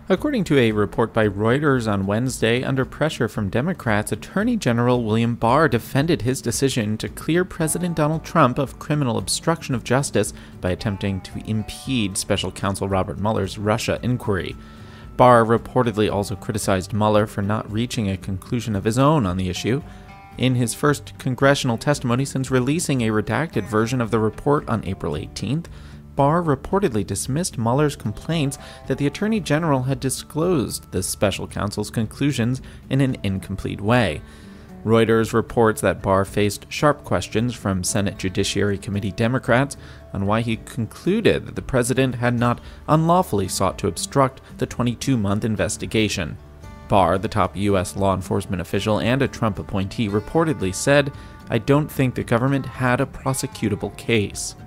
According to a report by Reuters on Wednesday, under pressure from Democrats, Attorney General William Barr defended his decision to clear President Donald Trump of criminal obstruction of justice by attempting to impede Special Counsel Robert Mueller's Russia inquiry. Barr reportedly also criticized Mueller for not reaching a conclusion of his own on the issue. In his first congressional testimony since releasing a redacted version of the report on April 18th, Barr reportedly dismissed Mueller's complaints that the Attorney General had disclosed the special counsel's conclusions in an incomplete way. Reuters reports that Barr faced sharp questions from Senate Judiciary Committee Democrats on why he concluded that the president had not unlawfully sought to obstruct the 22-month investigation. Barr, the top U.S. law enforcement official and a Trump appointee, reportedly said, "I don't think the government had a prosecutable case."